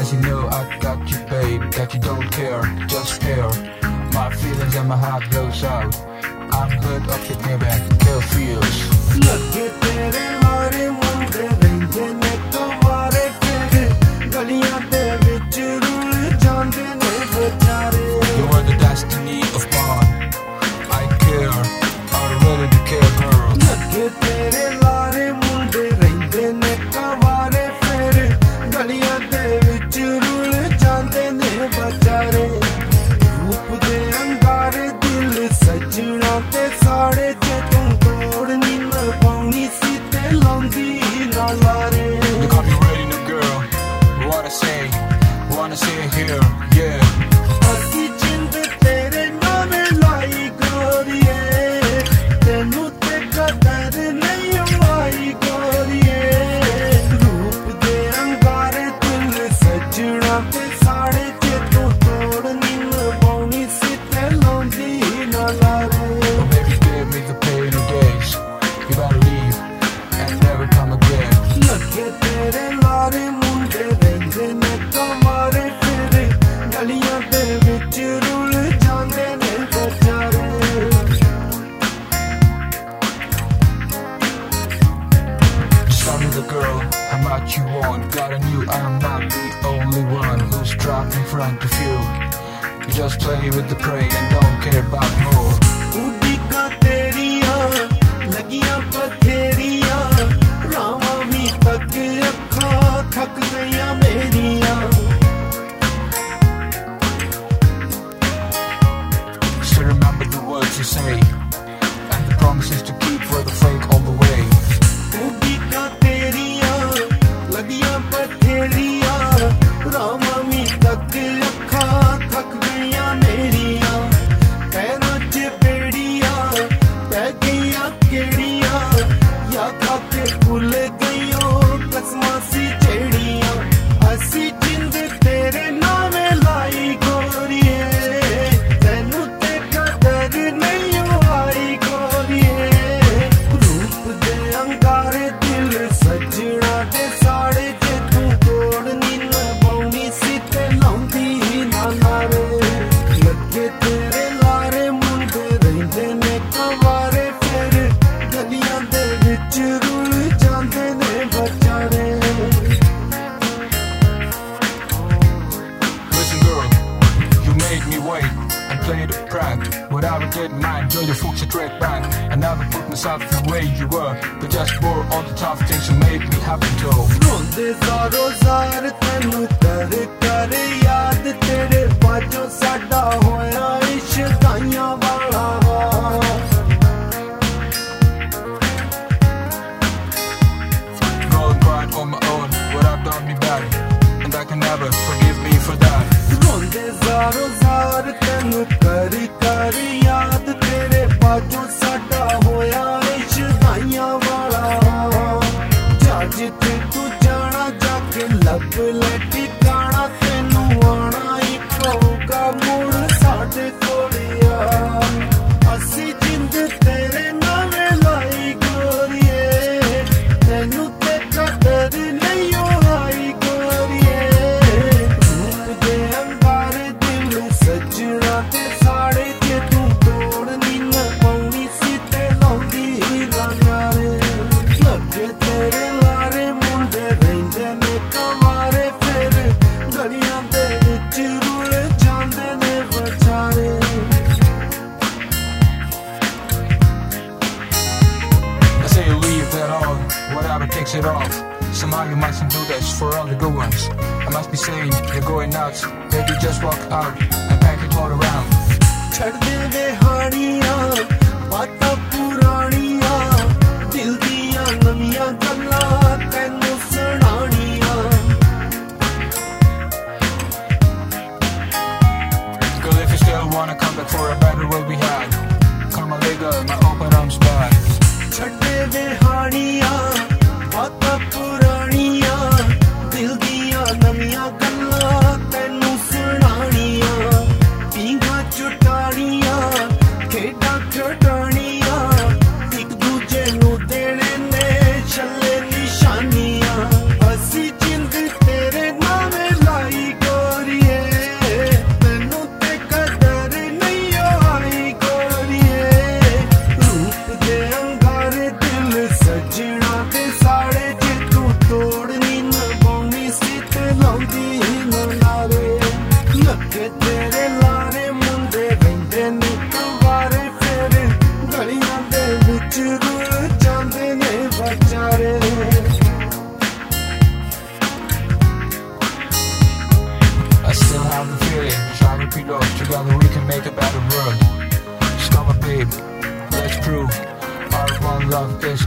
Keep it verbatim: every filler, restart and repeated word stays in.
Cause you know I got you, babe, that you don't care, just care. My feelings and my heart goes out. I'm good up to give back, kill feels. लगे तेरे मारे मुंडे रहंदे ने कवारे तेरे गलियां दे विच rule जांदे ने बेचारे. You are the destiny of mine. I care, I really do care, girl. लगे तेरे लारे मुंडे रहंदे ने कवारे तेरे गलियां दे विच रुल जांदे ने बेचारे. रूप दे अंगारे दिल सजना ते साड़े ते तू तोड़नी न पाउनी सी ते लांदी ना लारे. You got me ready now, girl. Wanna say, wanna say it here, yeah. असी जिंद तेरे नामे लाई गोरिए तेनू ते कदर नहीं आई गोरिए. रूप दे अंगारे दिल सजना ते साड़े ते तू तोड़नी न पाउनी सी ते लांदी ना लारे. Oh, baby, give me the pain of days. You better leave and never come again. लगे तेरे लारे मुंडे रहंदे ने कवारे तेरे गलियां दे विच रुल जांदे ने बेचारे. Just tell me the girl, how much you want. Got a new, I'm not the only one who's trapped in front of you. You just play with the prey and don't care about more. उड़ीका तेरियां लगियां बथेरियां रावां भी तक अखां थक गईयां मेरियां. Still remember the words you say and the promises to keep for the fake all the way. उड़ीका तेरियां लगियां बथेरियां रावां भी तक अखां थक गईयां मेरियां. पैरां च बेड़ियां पै गईयां केड़ियां या खाके भुल गईयो कसमां सी जेड़ियां. असी जिंद तेरे नामे लाई गोरिए तैनू ते कदर नहीं आई गोरिए. रूप दे अंगारे दिल सजना ते साड़े ते तू तोड़नी न पाउनी सी ते लांदी ना लारे. लगे तेरे लारे मुंडे रहंदे ने कवारे फेर गलियां दे विच रुल जांदे ने बेचारे. Listen, girl, you made me wait and played a prank. Whatever didn't mind, girl, you fucked straight back. I never put myself the way you were, but just for all the tough things you made me happy to. रोंदे ज़ारो ज़ार तैनू कर कर याद तेरे बाजों साडा होया इश्काइयां वाला. Go and cry on my own, what I've done me bad, and I can never forgive me for that. रोंदे ज़ारो ज़ार तैनू कर कर याद तेरे बाजों साडा होया इश्काइयां वाला. जा जिथे तू जाना जाके लब ले ठिकाना तैनू आना ही पऊगा मुड़ साडे कोलिया. असी जिंद तेरे नामे लाई गोरिए तैनू ते कदर नहीं आई गोरिए. रूप दे अंगारे दिल सजना ते साड़े ते तू तोड़नी न पाउनी सी ते लांदी ना लारे. लगे तेरे लारे मुंडे रहंदे ने कवारे फेर गलियां दे विच रुल जांदे ने बेचारे. I say you leave that on, whatever takes it off. Somehow you mustn't do this for all the good ones. I must be saying you're going nuts, baby, just walk out and pack it all around. छड़ दे वे हानियां बातां पुरानियां दिल दियां नवियां गल्लां तैनू सुनानियां. Girl, if you still wanna come back for a better world we had, come on, let go, my open arms wide. छड़ दे वे हानियां बातां पुरानियां दिल दियां नवियां गल्लां तैनू सुनानियां. पींघां चुटानियां खेडां खडानियां एक दूजे नू देने ने छल्ले निशानियां. असी जिंद तेरे नामे लाई love is